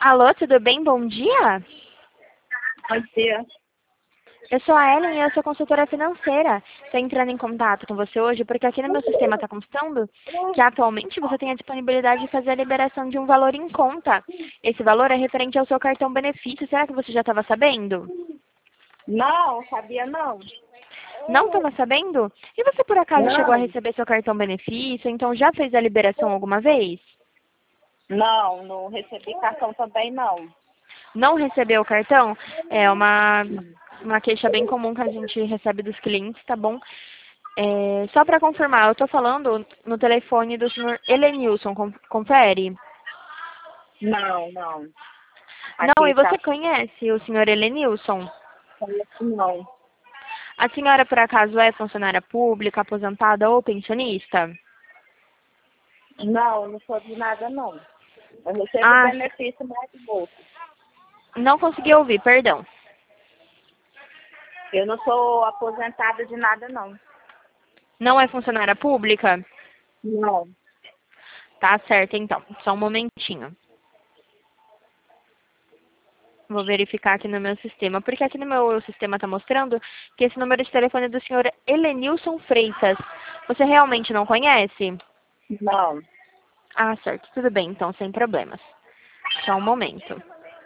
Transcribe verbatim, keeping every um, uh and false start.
Alô, tudo bem? Bom dia. Bom dia. Eu sou a Ellen e eu sou consultora financeira. Estou entrando em contato com você hoje porque aqui no meu sistema está constando que atualmente você tem a disponibilidade de fazer a liberação de um valor em conta. Esse valor é referente ao seu cartão benefício. Será que você já estava sabendo? Não, sabia não. Não estava sabendo? E você por acaso chegou a Não, receber seu cartão benefício? Então já fez a liberação alguma vez? não, não recebi cartão também não. Não recebeu o cartão? É uma, uma queixa bem comum que a gente recebe dos clientes, tá bom? É, só para confirmar, eu estou falando no telefone do senhor Helenilson, con- confere? Não, não. Não, e Aqui você tá conhece o senhor Helenilson? falando não. A senhora, por acaso, é funcionária pública, aposentada ou pensionista? Não, não sou de nada não. Eu recebo Ah, benefício mais de bolsa. não consegui ouvir, perdão. Eu não sou aposentada de nada não. Não é funcionária pública? Não. Tá certo, então. Só um momentinho. Vou verificar aqui no meu sistema, porque aqui no meu sistema está mostrando que esse número de telefone é do senhor Helenilson Freitas. Você realmente não conhece? Não. Ah, certo. Tudo bem, então, sem problemas. Só um momento.